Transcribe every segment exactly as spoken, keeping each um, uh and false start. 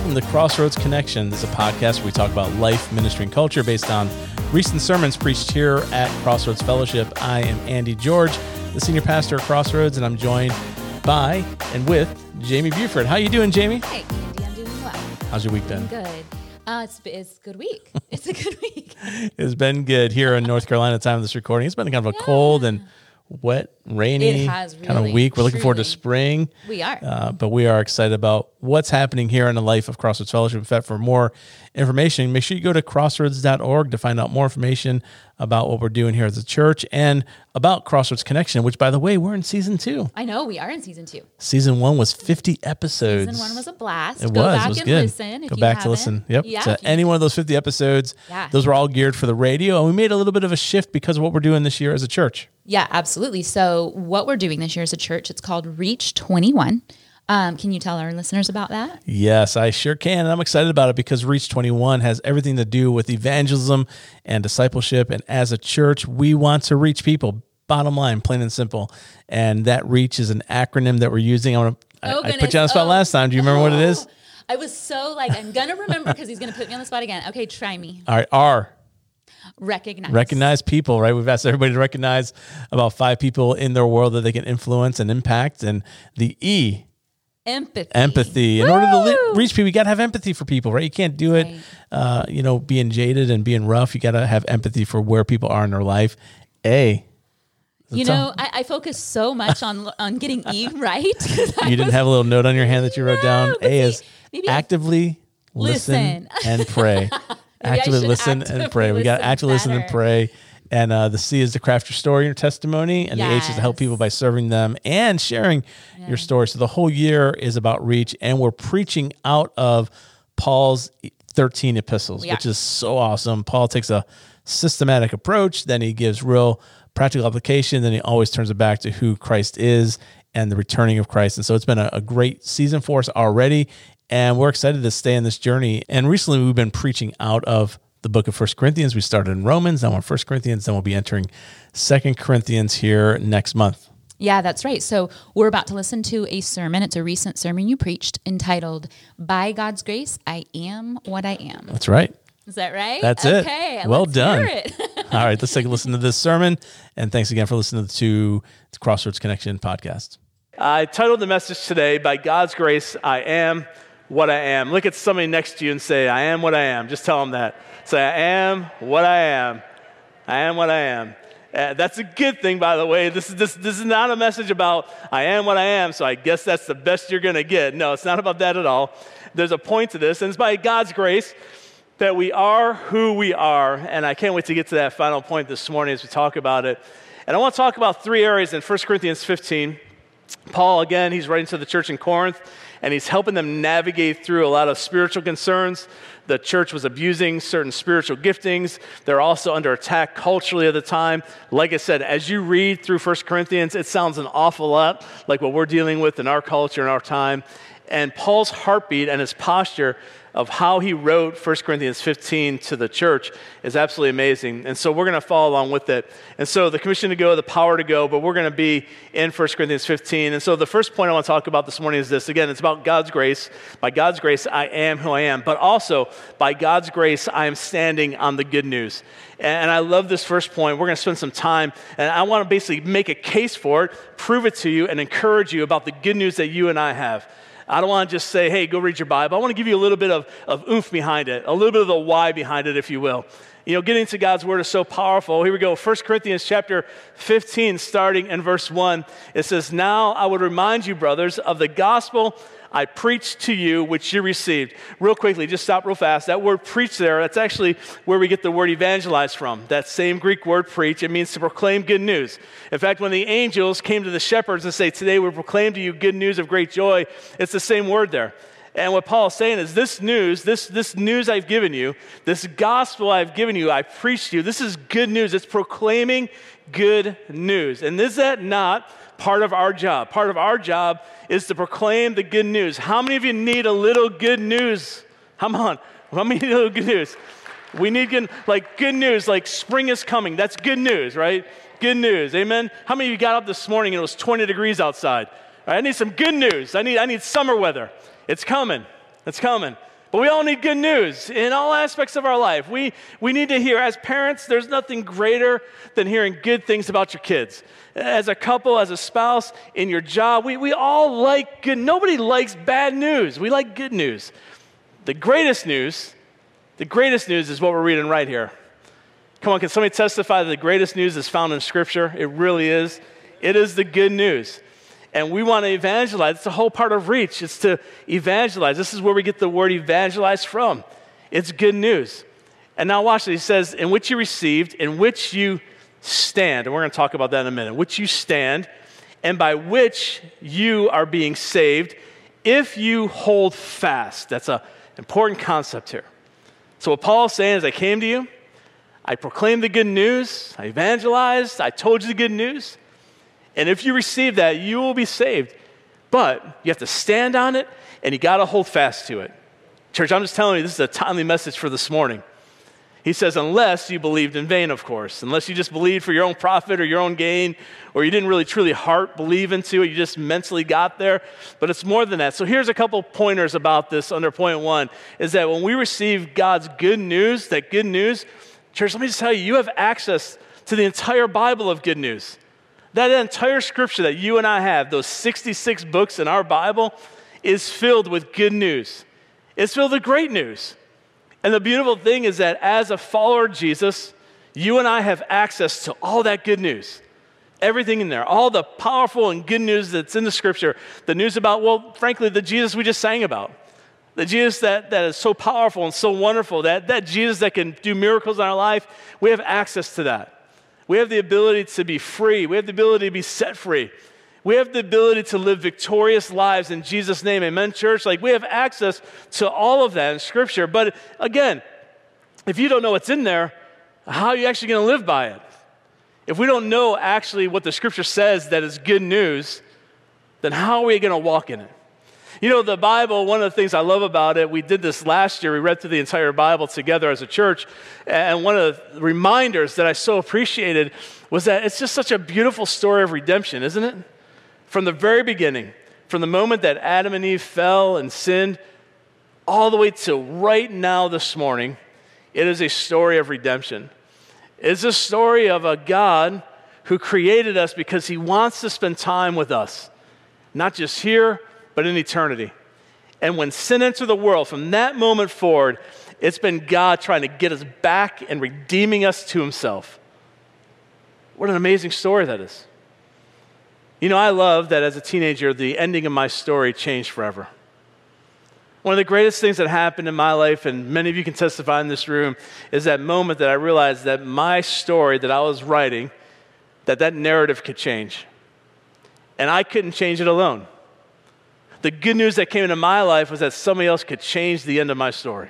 Welcome to Crossroads Connection. This is a podcast where we talk about life, ministry, and culture based on recent sermons preached here at Crossroads Fellowship. I am Andy George, the senior pastor at Crossroads, and I'm joined by and with Jamie Buford. How you doing, Jamie? Hey, Andy, I'm doing well. How's your week been? Good. Uh, it's it's a good week. It's a good week. It's been good here in North Carolina at the time of this recording. It's been kind of a yeah. cold and wet, rainy it has really, kind of week. We're looking truly. forward to spring. We are. Uh, but we are excited about what's happening here in the life of Crossroads Fellowship. In fact, for more information, make sure you go to crossroads dot org to find out more information about what we're doing here as a church and about Crossroads Connection, which, by the way, we're in season two. I know, we are in season two. Season one was fifty episodes. Season one was a blast. It go was. back it was and good. listen if Go you back to haven't. listen. Yep. Yeah, to any one of those fifty episodes. Yeah. Those were all geared for the radio, and we made a little bit of a shift because of what we're doing this year as a church. Yeah, absolutely. So what we're doing this year as a church, it's called Reach twenty-one. Um, can you tell our listeners about that? Yes, I sure can. And I'm excited about it because Reach twenty-one has everything to do with evangelism and discipleship. And as a church, we want to reach people. Bottom line, plain and simple. And that Reach is an acronym that we're using. I, want to, Oh, I, I put you on the spot oh. last time. Do you remember what it is? I was so like, I'm going to remember because he's going to put me on the spot again. Okay, try me. All right, R. Recognize. Recognize people, right? We've asked everybody to recognize about five people in their world that they can influence and impact. And the E. Empathy. Empathy. In Woo! order to li- reach people, you got to have empathy for people, right? You can't do it, Right. uh, you know, being jaded and being rough. You got to have empathy for where people are in their life. A. You know, I, I focus so much on on getting E right. You didn't have a little note on your hand that you wrote No, down? but A is see, maybe I- actively listen, Listen. and pray. I actively should listen actively and pray. We got to listen actively listen and better. pray. And uh, the C is to craft your story, your testimony, and the H is to help Yes. people by serving them and sharing Yeah. your story. So the whole year is about reach, and we're preaching out of Paul's thirteen epistles, We which are. is so awesome. Paul takes a systematic approach, then he gives real practical application, then he always turns it back to who Christ is and the returning of Christ. And so it's been a, a great season for us already, and we're excited to stay in this journey. And recently we've been preaching out of the book of First Corinthians. We started in Romans, now we're in First Corinthians, then we'll be entering Second Corinthians here next month. Yeah, that's right. So we're about to listen to a sermon. It's a recent sermon you preached entitled, By God's Grace, I Am What I Am. That's right. Is that right? That's it. Okay. Well let's done. Hear it. All right, let's take a listen to this sermon. And thanks again for listening to the Crossroads Connection podcast. I titled the message today, By God's Grace, I Am What I Am. Look at somebody next to you and say, I am what I am. Just tell them that. Say, I am what I am. I am what I am. Uh, that's a good thing, by the way. This is this, this is not a message about I am what I am, so I guess that's the best you're going to get. No, it's not about that at all. There's a point to this, and it's by God's grace that we are who we are. And I can't wait to get to that final point this morning as we talk about it. And I want to talk about three areas in First Corinthians fifteen. Paul, again, he's writing to the church in Corinth, and he's helping them navigate through a lot of spiritual concerns. The church was abusing certain spiritual giftings. They're also under attack culturally at the time. Like I said, as you read through First Corinthians, it sounds an awful lot like what we're dealing with in our culture and our time. And Paul's heartbeat and his posture of how he wrote First Corinthians fifteen to the church is absolutely amazing. And so we're going to follow along with it. And so the commission to go, the power to go, but we're going to be in First Corinthians fifteen. And so the first point I want to talk about this morning is this. Again, it's about God's grace. By God's grace, I am who I am. But also, by God's grace, I am standing on the good news. And I love this first point. We're going to spend some time, and I want to basically make a case for it, prove it to you, and encourage you about the good news that you and I have. I don't want to just say, hey, go read your Bible. I want to give you a little bit of, of oomph behind it, a little bit of the why behind it, if you will. You know, getting to God's word is so powerful. Here we go. First Corinthians chapter fifteen, starting in verse one. It says, Now I would remind you, brothers, of the gospel I preached to you, which you received. Real quickly, just stop real fast. That word preach there, that's actually where we get the word evangelize from. That same Greek word preach, it means to proclaim good news. In fact, when the angels came to the shepherds and say, today we proclaim to you good news of great joy, it's the same word there. And what Paul is saying is this news, this, this news I've given you, this gospel I've given you, I preached to you, this is good news. It's proclaiming good news. And is that not part of our job? Part of our job is to proclaim the good news. How many of you need a little good news? Come on. How many need a little good news? We need good, like good news, like spring is coming. That's good news, right? Good news. Amen. How many of you got up this morning and it was twenty degrees outside? All right, I need some good news. I need, I need summer weather. It's coming. It's coming. But we all need good news in all aspects of our life. We, we need to hear, as parents, there's nothing greater than hearing good things about your kids. As a couple, as a spouse, in your job, we, we all like good. Nobody likes bad news. We like good news. The greatest news, the greatest news is what we're reading right here. Come on, can somebody testify that the greatest news is found in Scripture? It really is. It is the good news. And we want to evangelize. It's the whole part of Reach. It's to evangelize. This is where we get the word evangelize from. It's good news. And now watch this. He says, in which you received, in which you stand. And we're going to talk about that in a minute. Which you stand, and by which you are being saved, if you hold fast. That's an important concept here. So what Paul is saying is, I came to you, I proclaimed the good news, I evangelized, I told you the good news. And if you receive that, you will be saved. But you have to stand on it, and you got to hold fast to it. Church, I'm just telling you, this is a timely message for this morning. He says, unless you believed in vain, of course. Unless you just believed for your own profit or your own gain, or you didn't really truly heart believe into it, you just mentally got there. But it's more than that. So here's a couple pointers about this under point one, is that when we receive God's good news, that good news, church, let me just tell you, you have access to the entire Bible of good news. That entire scripture that you and I have, those sixty-six books in our Bible, is filled with good news. It's filled with great news. And the beautiful thing is that as a follower of Jesus, you and I have access to all that good news. Everything in there, all the powerful and good news that's in the scripture. The news about, well, frankly, the Jesus we just sang about. The Jesus that, that is so powerful and so wonderful, that, that Jesus that can do miracles in our life, we have access to that. We have the ability to be free. We have the ability to be set free. We have the ability to live victorious lives in Jesus' name. Amen, church? Like, we have access to all of that in Scripture. But again, if you don't know what's in there, how are you actually going to live by it? If we don't know actually what the Scripture says that is good news, then how are we going to walk in it? You know, the Bible, one of the things I love about it, we did this last year. We read through the entire Bible together as a church. And one of the reminders that I so appreciated was that it's just such a beautiful story of redemption, isn't it? From the very beginning, from the moment that Adam and Eve fell and sinned, all the way to right now this morning, it is a story of redemption. It's a story of a God who created us because he wants to spend time with us, not just here, but in eternity. And when sin entered the world, from that moment forward, it's been God trying to get us back and redeeming us to himself. What an amazing story that is. You know, I love that as a teenager, the ending of my story changed forever. One of the greatest things that happened in my life, and many of you can testify in this room, is that moment that I realized that my story that I was writing, that that narrative could change. And I couldn't change it alone. The good news that came into my life was that somebody else could change the end of my story.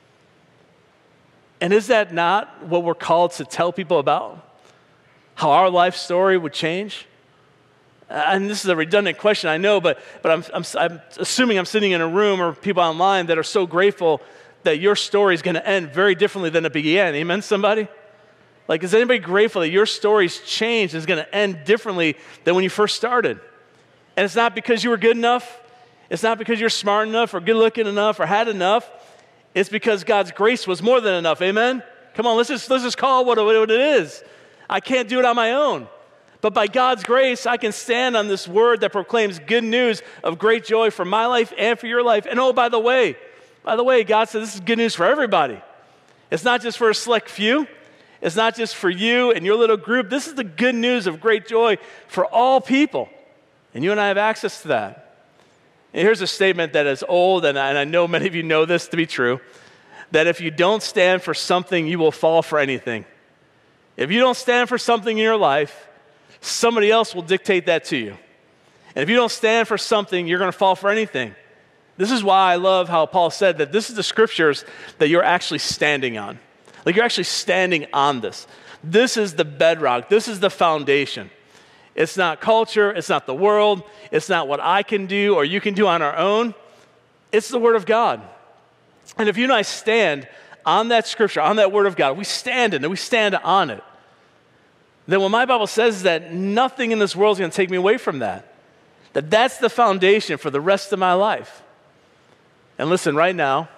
And is that not what we're called to tell people about? How our life story would change? And this is a redundant question, I know, but, but I'm, I'm, I'm assuming I'm sitting in a room or people online that are so grateful that your story is going to end very differently than it began. Amen, somebody? Like, is anybody grateful that your story's changed and is going to end differently than when you first started? And it's not because you were good enough. It's not because you're smart enough or good looking enough or had enough. It's because God's grace was more than enough. Amen? Come on, let's just, let's just call it what, what it is. I can't do it on my own. But by God's grace, I can stand on this word that proclaims good news of great joy for my life and for your life. And oh, by the way, by the way, God said this is good news for everybody. It's not just for a select few. It's not just for you and your little group. This is the good news of great joy for all people. And you and I have access to that. And here's a statement that is old, and I, and I know many of you know this to be true, that if you don't stand for something, you will fall for anything. If you don't stand for something in your life, somebody else will dictate that to you. And if you don't stand for something, you're going to fall for anything. This is why I love how Paul said that this is the scriptures that you're actually standing on. Like, you're actually standing on this. This is the bedrock. This is the foundation. It's not culture. It's not the world. It's not what I can do or you can do on our own. It's the Word of God. And if you and I stand on that scripture, on that Word of God, we stand in it, we stand on it, then what my Bible says is that nothing in this world is going to take me away from that. That that's the foundation for the rest of my life. And listen, right now,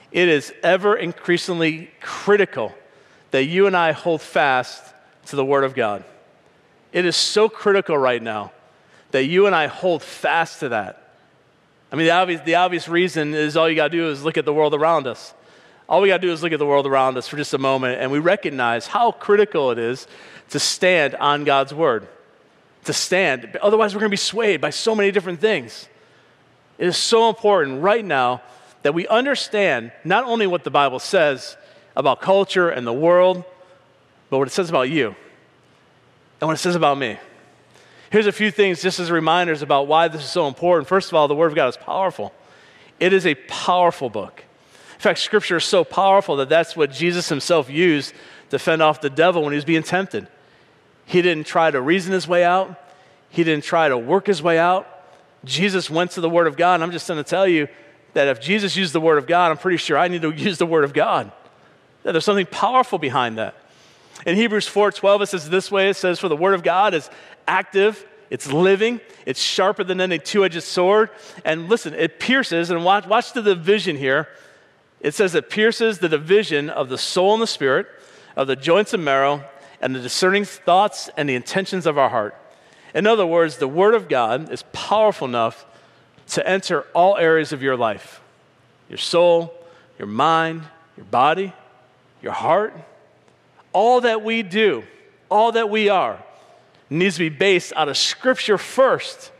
it is ever increasingly critical that you and I hold fast to the Word of God. It is so critical right now that you and I hold fast to that. I mean, the obvious, the obvious reason is all you got to do is look at the world around us. All we got to do is look at the world around us for just a moment, and we recognize how critical it is to stand on God's Word, to stand. Otherwise, we're going to be swayed by so many different things. It is so important right now that we understand not only what the Bible says about culture and the world, but what it says about you and what it says about me. Here's a few things just as reminders about why this is so important. First of all, the Word of God is powerful. It is a powerful book. In fact, Scripture is so powerful that that's what Jesus himself used to fend off the devil when he was being tempted. He didn't try to reason his way out. He didn't try to work his way out. Jesus went to the Word of God, and I'm just going to tell you that if Jesus used the Word of God, I'm pretty sure I need to use the Word of God. That there's something powerful behind that. In Hebrews four twelve, it says this way, it says, for the Word of God is active, it's living, it's sharper than any two-edged sword. And listen, it pierces, and watch, watch the division here. It says it pierces the division of the soul and the spirit, of the joints and marrow, and the discerning thoughts and the intentions of our heart. In other words, the Word of God is powerful enough to enter all areas of your life. Your soul, your mind, your body, your heart. All that we do, all that we are, needs to be based out of Scripture first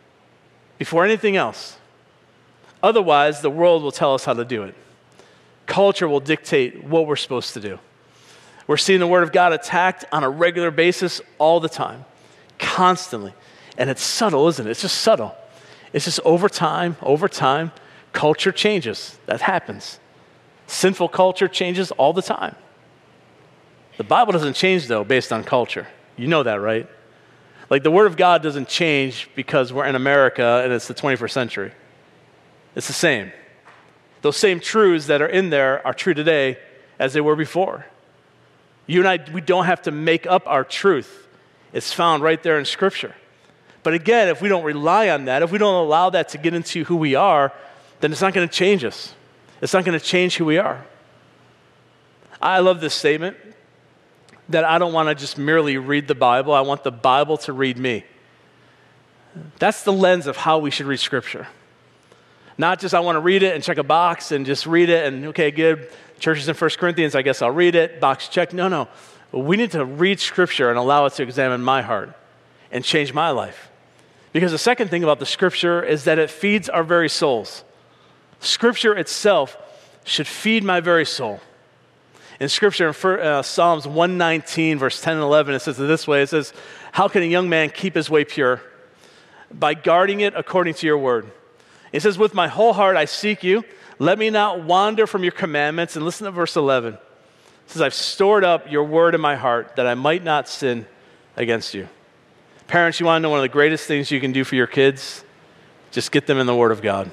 before anything else. Otherwise, the world will tell us how to do it. Culture will dictate what we're supposed to do. We're seeing the Word of God attacked on a regular basis all the time, constantly. And it's subtle, isn't it? It's just subtle. It's just over time, over time, culture changes. That happens. Sinful culture changes all the time. The Bible doesn't change, though, based on culture. You know that, right? Like, the Word of God doesn't change because we're in America and it's the twenty-first century. It's the same. Those same truths that are in there are true today as they were before. You and I, we don't have to make up our truth. It's found right there in Scripture. But again, if we don't rely on that, if we don't allow that to get into who we are, then it's not going to change us. It's not going to change who we are. I love this statement that I don't want to just merely read the Bible. I want the Bible to read me. That's the lens of how we should read Scripture. Not just I want to read it and check a box and just read it and, okay, good, church is in First Corinthians, I guess I'll read it, box check. No, no. We need to read Scripture and allow it to examine my heart and change my life. Because the second thing about the Scripture is that it feeds our very souls. Scripture itself should feed my very soul. In Scripture, in uh, Psalms one nineteen, verse ten and eleven, it says it this way. It says, how can a young man keep his way pure? By guarding it according to your word. It says, with my whole heart I seek you. Let me not wander from your commandments. And listen to verse eleven. It says, I've stored up your word in my heart that I might not sin against you. Parents, you want to know one of the greatest things you can do for your kids? Just get them in the Word of God.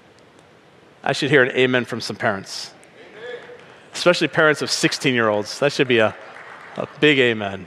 I should hear an amen from some parents. Especially parents of sixteen-year-olds. That should be a, a big amen.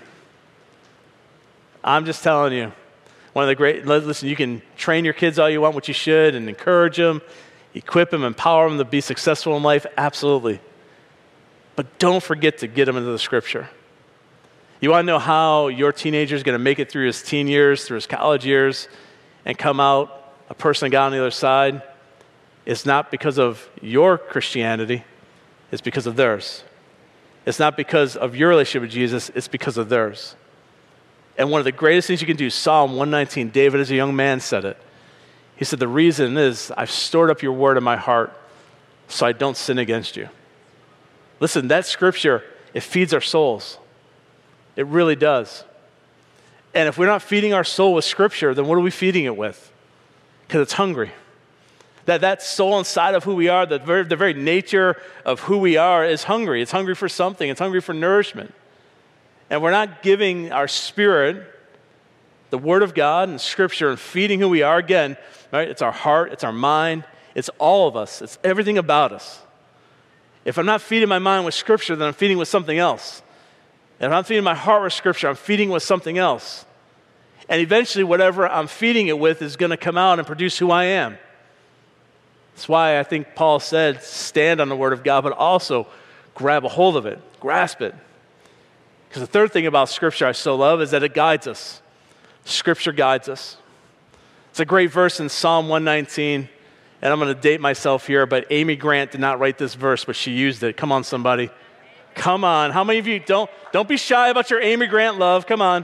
I'm just telling you, one of the great, listen, you can train your kids all you want, what you should, and encourage them, equip them, empower them to be successful in life, absolutely. But don't forget to get them into the Scripture. You want to know how your teenager is going to make it through his teen years, through his college years, and come out a person that got on the other side? It's not because of your Christianity. It's because of theirs. It's not because of your relationship with Jesus. It's because of theirs. And one of the greatest things you can do, Psalm one nineteen, David as a young man said it. He said, the reason is I've stored up your word in my heart so I don't sin against you. Listen, that Scripture, it feeds our souls. It really does. And if we're not feeding our soul with Scripture, then what are we feeding it with? Because it's hungry. That that soul inside of who we are, the very, the very nature of who we are is hungry. It's hungry for something. It's hungry for nourishment. And we're not giving our spirit the Word of God and Scripture and feeding who we are. Again, right? It's our heart. It's our mind. It's all of us. It's everything about us. If I'm not feeding my mind with Scripture, then I'm feeding with something else. If I'm feeding my heart with Scripture, I'm feeding with something else. And eventually, whatever I'm feeding it with is going to come out and produce who I am. That's why I think Paul said, stand on the word of God, but also grab a hold of it, grasp it. Because the third thing about Scripture I so love is that it guides us. Scripture guides us. It's a great verse in Psalm one nineteen, and I'm going to date myself here, but Amy Grant did not write this verse, but she used it. Come on, somebody. Come on. How many of you, don't, don't be shy about your Amy Grant love. Come on.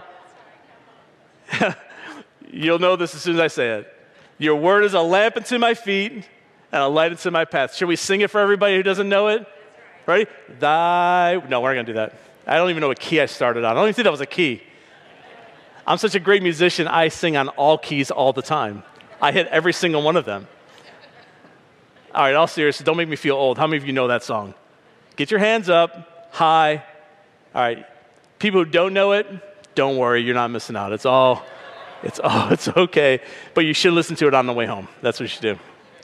You'll know this as soon as I say it. Your word is a lamp unto my feet and a light unto my path. Should we sing it for everybody who doesn't know it? Ready? Thy, no, we're not going to do that. I don't even know what key I started on. I don't even think that was a key. I'm such a great musician, I sing on all keys all the time. I hit every single one of them. All right, all serious, don't make me feel old. How many of you know that song? Get your hands up, high. All right, people who don't know it, don't worry, you're not missing out. It's all, it's all, it's okay. But you should listen to it on the way home. That's what you should do.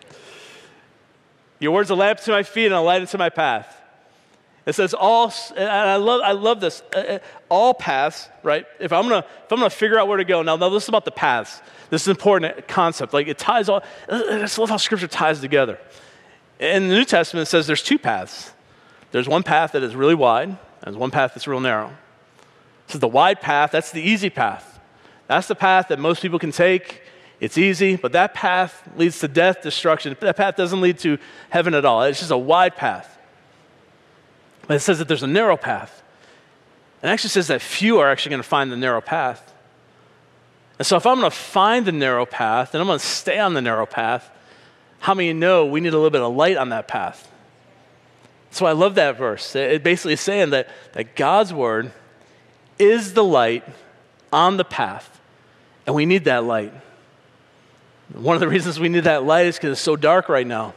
Your word's a lamp to my feet and a light unto my path. It says all, and I love, I love this. Uh, all paths, right? If I'm gonna, if I'm gonna figure out where to go, now, now this is about the paths. This is an important concept. Like it ties all. I just love how Scripture ties together. In the New Testament, it says there's two paths. There's one path that is really wide, and there's one path that's real narrow. So the wide path, that's the easy path. That's the path that most people can take. It's easy, but that path leads to death, destruction. That path doesn't lead to heaven at all. It's just a wide path. But it says that there's a narrow path. And it actually says that few are actually going to find the narrow path. And so if I'm going to find the narrow path and I'm going to stay on the narrow path, how many know we need a little bit of light on that path? So I love that verse. It basically is saying that, that God's word is the light on the path, and we need that light. One of the reasons we need that light is because it's so dark right now.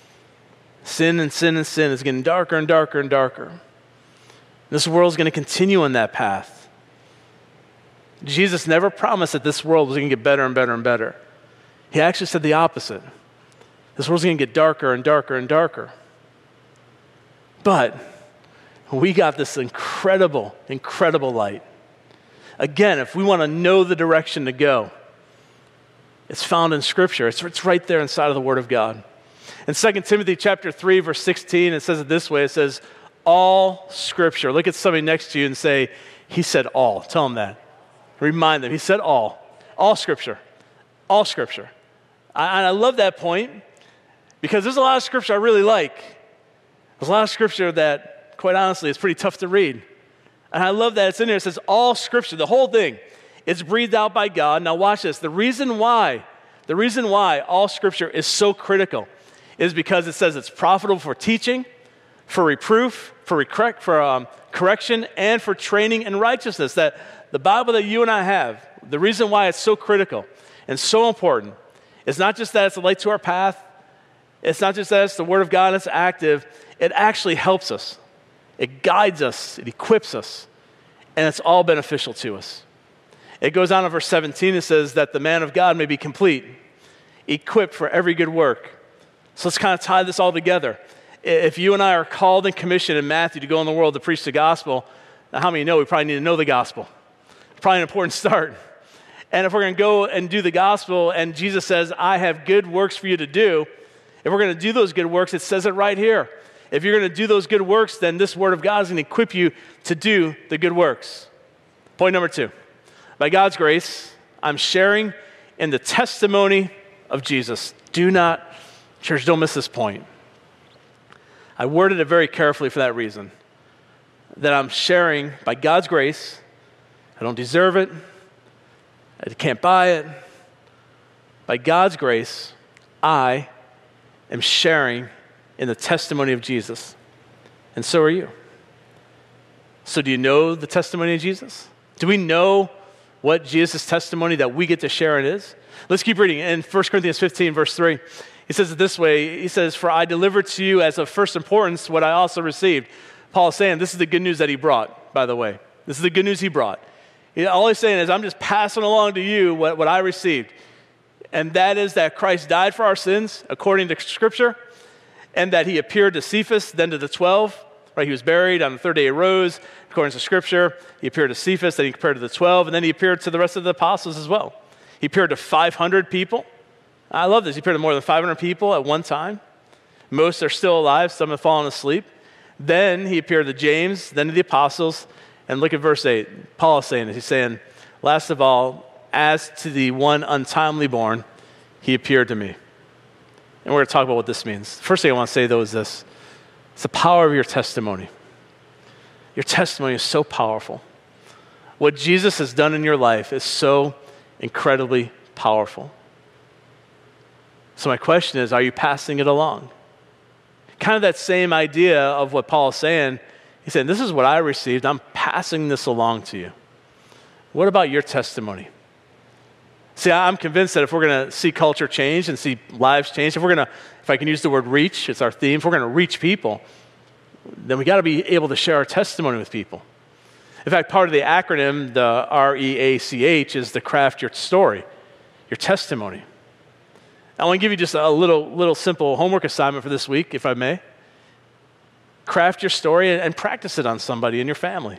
Sin and sin and sin is getting darker and darker and darker. This world is going to continue on that path. Jesus never promised that this world was going to get better and better and better. He actually said the opposite. This world's going to get darker and darker and darker. But we got this incredible, incredible light. Again, if we want to know the direction to go, it's found in Scripture. It's, it's right there inside of the Word of God. In Second Timothy chapter three, verse sixteen, it says it this way. It says, all Scripture. Look at somebody next to you and say, he said all. Tell them that. Remind them, he said all. All Scripture. All Scripture. I, and I love that point because there's a lot of Scripture I really like. There's a lot of Scripture that, quite honestly, is pretty tough to read. And I love that it's in there. It says all Scripture, the whole thing. It's breathed out by God. Now watch this. The reason why, the reason why all Scripture is so critical is because it says it's profitable for teaching, for reproof, for, recor- for um, correction, and for training in righteousness. That the Bible that you and I have, the reason why it's so critical and so important is not just that it's a light to our path. It's not just that it's the Word of God, it's active. It actually helps us. It guides us. It equips us. And it's all beneficial to us. It goes on in verse seventeen. It says that the man of God may be complete, equipped for every good work. So let's kind of tie this all together. If you and I are called and commissioned in Matthew to go in the world to preach the gospel, now how many know we probably need to know the gospel? Probably an important start. And if we're going to go and do the gospel and Jesus says, I have good works for you to do, if we're going to do those good works, it says it right here. If you're going to do those good works, then this Word of God is going to equip you to do the good works. Point number two. By God's grace, I'm sharing in the testimony of Jesus. Do not, church, don't miss this point. I worded it very carefully for that reason. That I'm sharing by God's grace. I don't deserve it. I can't buy it. By God's grace, I am sharing in the testimony of Jesus. And so are you. So do you know the testimony of Jesus? Do we know what Jesus' testimony that we get to share in is? Let's keep reading. In First Corinthians fifteen, verse three, he says it this way. He says, for I delivered to you as of first importance what I also received. Paul is saying this is the good news that he brought, by the way. This is the good news he brought. He, all he's saying is I'm just passing along to you what, what I received. And that is that Christ died for our sins, according to Scripture, and that he appeared to Cephas, then to the twelve. Right, he was buried, on the third day he rose, according to Scripture. He appeared to Cephas, then he appeared to the twelve, and then he appeared to the rest of the apostles as well. He appeared to five hundred people, I love this. He appeared to more than five hundred people at one time. Most are still alive. Some have fallen asleep. Then he appeared to James, then to the apostles. And look at verse eight. Paul is saying this. He's saying, last of all, as to the one untimely born, he appeared to me. And we're going to talk about what this means. The first thing I want to say, though, is this. It's the power of your testimony. Your testimony is so powerful. What Jesus has done in your life is so incredibly powerful. So my question is, are you passing it along? Kind of that same idea of what Paul is saying. He's saying, this is what I received. I'm passing this along to you. What about your testimony? See, I'm convinced that if we're going to see culture change and see lives change, if we're going to, if I can use the word reach, it's our theme, if we're going to reach people, then we got to be able to share our testimony with people. In fact, part of the acronym, the R E A C H, is to craft your story, your testimony. I want to give you just a little, little simple homework assignment for this week, if I may. Craft your story and practice it on somebody in your family.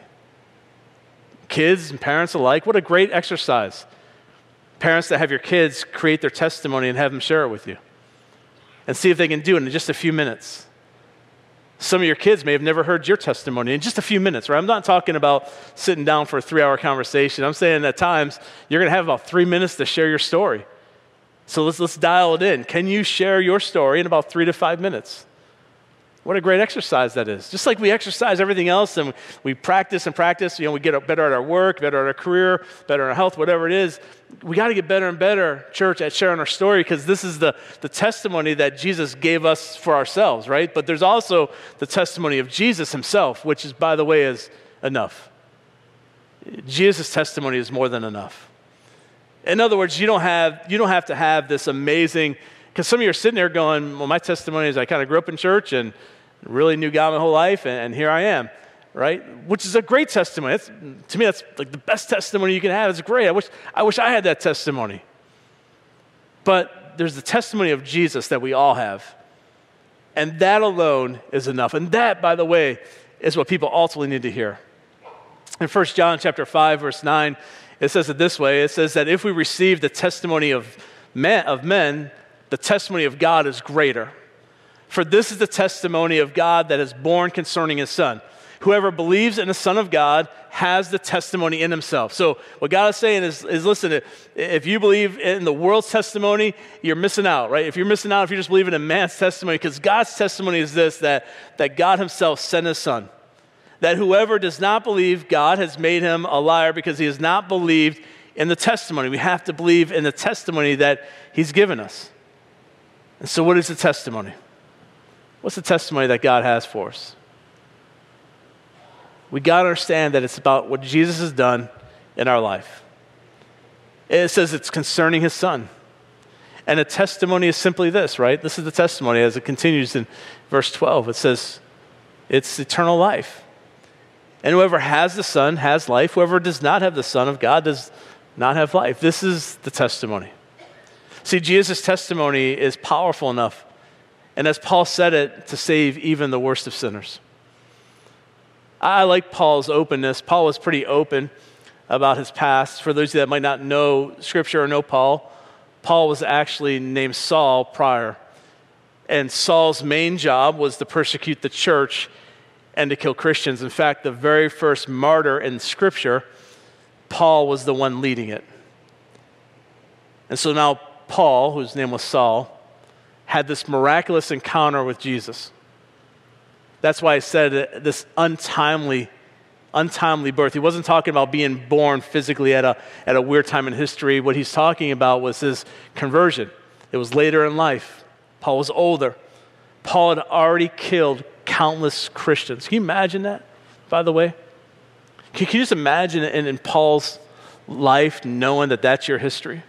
Kids and parents alike, what a great exercise. Parents that have your kids create their testimony and have them share it with you. And see if they can do it in just a few minutes. Some of your kids may have never heard your testimony in just a few minutes, right? I'm not talking about sitting down for a three-hour conversation. I'm saying at times you're going to have about three minutes to share your story. So let's let's dial it in. Can you share your story in about three to five minutes? What a great exercise that is. Just like we exercise everything else and we practice and practice, you know, we get better at our work, better at our career, better at our health, whatever it is. We got to get better and better, church, at sharing our story because this is the, the testimony that Jesus gave us for ourselves, right? But there's also the testimony of Jesus himself, which is, by the way, is enough. Jesus' testimony is more than enough. In other words, you don't have you don't have to have this amazing, because some of you are sitting there going, well, my testimony is I kind of grew up in church and really knew God my whole life, and, and here I am, right? Which is a great testimony. That's, to me, that's like the best testimony you can have. It's great. I wish I wish I had that testimony. But there's the testimony of Jesus that we all have. And that alone is enough. And that, by the way, is what people ultimately need to hear. In First John chapter five, verse nine, it says it this way. It says that if we receive the testimony of men, of men, the testimony of God is greater. For this is the testimony of God that is born concerning his Son. Whoever believes in the Son of God has the testimony in himself. So what God is saying is, is listen, if you believe in the world's testimony, you're missing out, right? If you're missing out, if you're just believing in man's testimony, because God's testimony is this, that, that God himself sent his Son. That whoever does not believe God has made him a liar because he has not believed in the testimony. We have to believe in the testimony that he's given us. And so what is the testimony? What's the testimony that God has for us? We got to understand that it's about what Jesus has done in our life. It says it's concerning his Son. And a testimony is simply this, right? This is the testimony as it continues in verse twelve. It says it's eternal life. And whoever has the Son has life. Whoever does not have the Son of God does not have life. This is the testimony. See, Jesus' testimony is powerful enough, and as Paul said it, to save even the worst of sinners. I like Paul's openness. Paul was pretty open about his past. For those of you that might not know Scripture or know Paul, Paul was actually named Saul prior. And Saul's main job was to persecute the church and to kill Christians. In fact, the very first martyr in Scripture, Paul was the one leading it. And so now Paul, whose name was Saul, had this miraculous encounter with Jesus. That's why I said this untimely, untimely birth. He wasn't talking about being born physically at a, at a weird time in history. What he's talking about was his conversion. It was later in life. Paul was older. Paul had already killed countless Christians. Can you imagine that, by the way? Can, can you just imagine in, in Paul's life knowing that that's your history?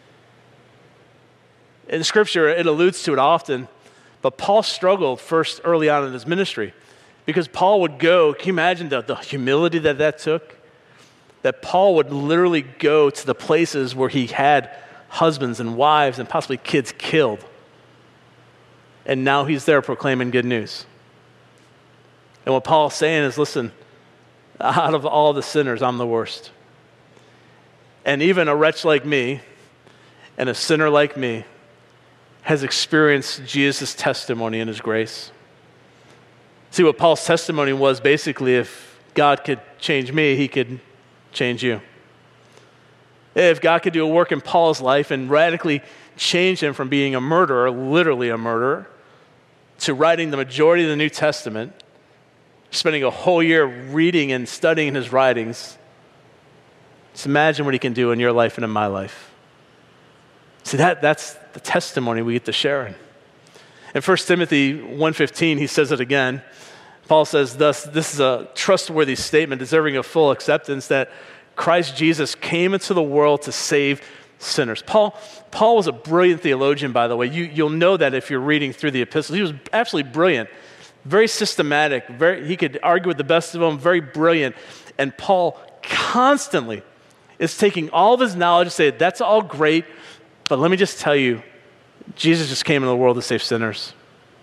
In Scripture, it alludes to it often, but Paul struggled first early on in his ministry because Paul would go, can you imagine the, the humility that that took? That Paul would literally go to the places where he had husbands and wives and possibly kids killed. And now he's there proclaiming good news. And what Paul's saying is, listen, out of all the sinners, I'm the worst. And even a wretch like me and a sinner like me, has experienced Jesus' testimony and his grace. See, what Paul's testimony was basically, if God could change me, he could change you. If God could do a work in Paul's life and radically change him from being a murderer, literally a murderer, to writing the majority of the New Testament, spending a whole year reading and studying his writings, just imagine what he can do in your life and in my life. See, that, that's the testimony we get to share in. In First Timothy one fifteen, he says it again. Paul says, thus, this is a trustworthy statement deserving of full acceptance, that Christ Jesus came into the world to save sinners. Paul, Paul was a brilliant theologian, by the way. You, you'll know that if you're reading through the epistles. He was absolutely brilliant, very systematic. Very, he could argue with the best of them, very brilliant. And Paul constantly is taking all of his knowledge and saying, that's all great, but let me just tell you, Jesus just came into the world to save sinners.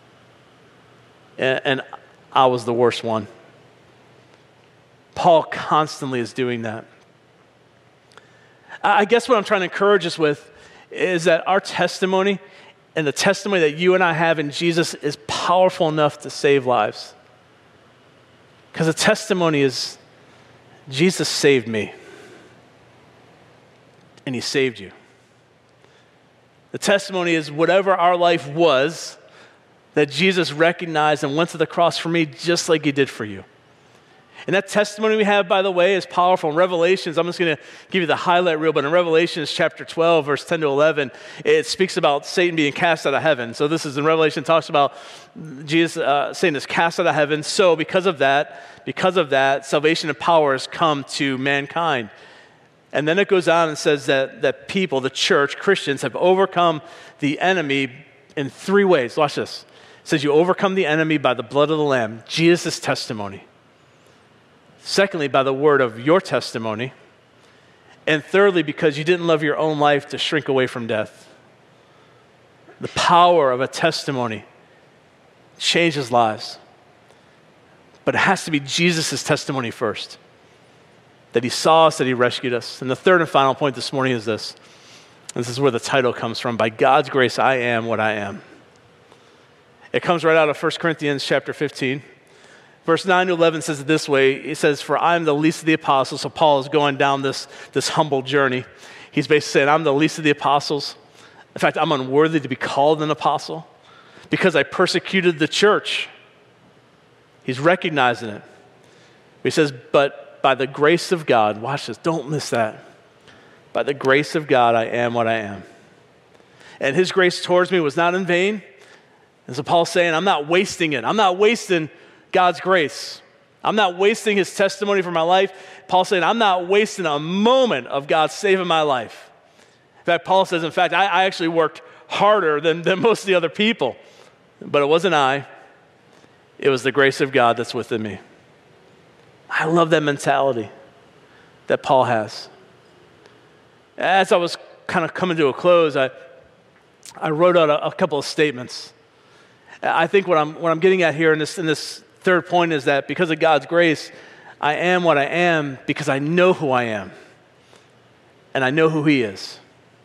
And, and I was the worst one. Paul constantly is doing that. I guess what I'm trying to encourage us with is that our testimony and the testimony that you and I have in Jesus is powerful enough to save lives. Because the testimony is, Jesus saved me. And he saved you. The testimony is whatever our life was, that Jesus recognized and went to the cross for me just like he did for you. And that testimony we have, by the way, is powerful. In Revelations, I'm just going to give you the highlight reel, but in Revelations chapter twelve, verse ten to eleven, it speaks about Satan being cast out of heaven. So this is in Revelation, talks about Jesus, uh, Satan is cast out of heaven. So because of that, because of that, salvation and power has come to mankind. And then it goes on and says that, that people, the church, Christians, have overcome the enemy in three ways. Watch this. It says you overcome the enemy by the blood of the Lamb, Jesus' testimony. Secondly, by the word of your testimony. And thirdly, because you didn't love your own life to shrink away from death. The power of a testimony changes lives. But it has to be Jesus' testimony first. That he saw us, that he rescued us. And the third and final point this morning is this. This is where the title comes from. By God's grace, I am what I am. It comes right out of First Corinthians chapter fifteen. Verse nine to eleven says it this way. He says, for I am the least of the apostles. So Paul is going down this, this humble journey. He's basically saying, I'm the least of the apostles. In fact, I'm unworthy to be called an apostle because I persecuted the church. He's recognizing it. He says, but by the grace of God, watch this, don't miss that. By the grace of God, I am what I am. And his grace towards me was not in vain. And so Paul's saying, I'm not wasting it. I'm not wasting God's grace. I'm not wasting his testimony for my life. Paul's saying, I'm not wasting a moment of God saving my life. In fact, Paul says, in fact, I, I actually worked harder than, than most of the other people. But it wasn't I. It was the grace of God that's within me. I love that mentality that Paul has. As I was kind of coming to a close, I, I wrote out a, a couple of statements. I think what I'm, what I'm getting at here in this, in this third point is that because of God's grace, I am what I am because I know who I am. And I know who he is.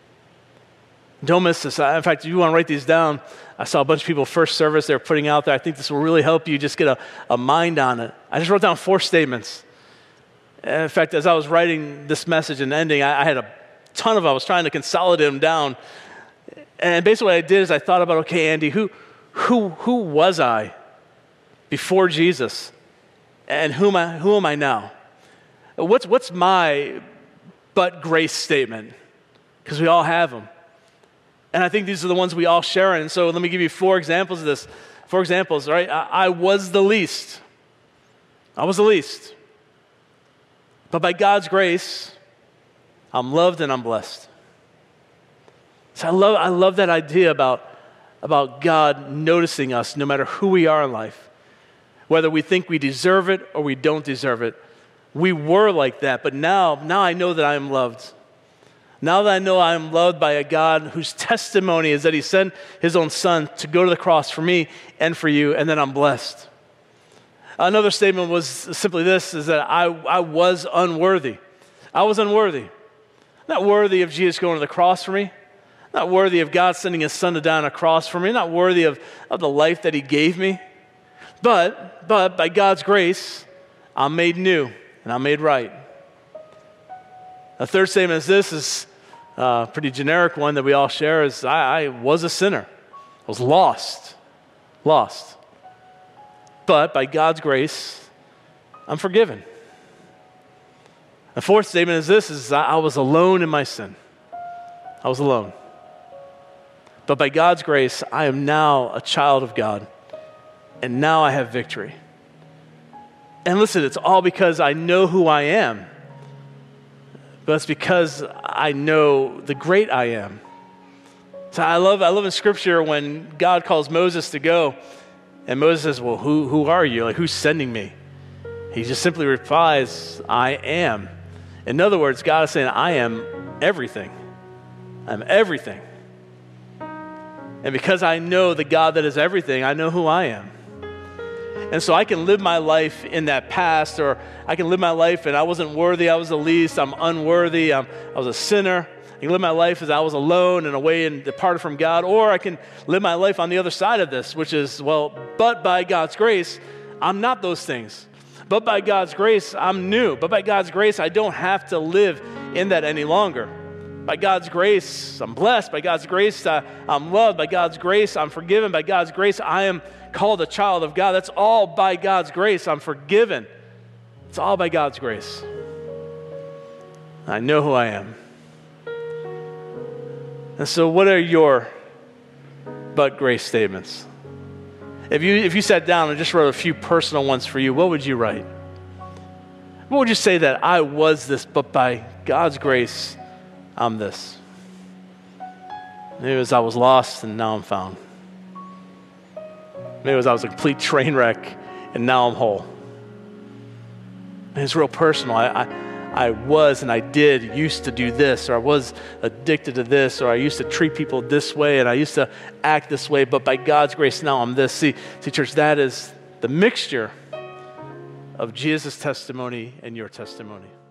Don't miss this. In fact, if you want to write these down, I saw a bunch of people first service they were putting out there. I think this will really help you just get a, a mind on it. I just wrote down four statements. And in fact, as I was writing this message and ending, I, I had a ton of them. I was trying to consolidate them down. And basically what I did is I thought about, okay, Andy, who, who, who was I before Jesus? And who am I, who am I now? What's, what's my but grace statement? Because we all have them. And I think these are the ones we all share in. So let me give you four examples of this. Four examples, right? I, I was the least. I was the least. But by God's grace, I'm loved and I'm blessed. So I love, I love that idea about, about God noticing us no matter who we are in life. Whether we think we deserve it or we don't deserve it. We were like that, but now, now I know that I am loved. Now that I know I am loved by a God whose testimony is that he sent his own son to go to the cross for me and for you, and then I'm blessed. Another statement was simply this, is that I, I was unworthy. I was unworthy. Not worthy of Jesus going to the cross for me. Not worthy of God sending his son to die on a cross for me. Not worthy of, of the life that he gave me. But, but by God's grace, I'm made new and I'm made right. The third statement is this, is a pretty generic one that we all share, is I, I was a sinner. I was lost. Lost. But by God's grace, I'm forgiven. The fourth statement is this, is I was alone in my sin. I was alone. But by God's grace, I am now a child of God. And now I have victory. And listen, it's all because I know who I am. But it's because I know the great I am. So I love I love in Scripture when God calls Moses to go, and Moses says, well, who, who are you? Like, who's sending me? He just simply replies, I am. In other words, God is saying, I am everything. I'm everything. And because I know the God that is everything, I know who I am. And so I can live my life in that past, or I can live my life and I wasn't worthy, I was the least, I'm unworthy, I'm, I was a sinner. I can live my life as I was alone and away and departed from God, or I can live my life on the other side of this, which is, well, but by God's grace, I'm not those things. But by God's grace, I'm new. But by God's grace, I don't have to live in that any longer. By God's grace, I'm blessed. By God's grace, uh, I'm loved. By God's grace, I'm forgiven. By God's grace, I am called a child of God. That's all by God's grace. I'm forgiven. It's all by God's grace. I know who I am. And so what are your but grace statements? If you if you sat down and just wrote a few personal ones for you, what would you write? What would you say that I was this, but by God's grace, I'm this? Maybe it was I was lost and now I'm found. Maybe it was I was a complete train wreck and now I'm whole. And it's real personal. I, I I was and I did used to do this, or I was addicted to this, or I used to treat people this way, and I used to act this way, but by God's grace now I'm this. See, see, church, that is the mixture of Jesus' testimony and your testimony.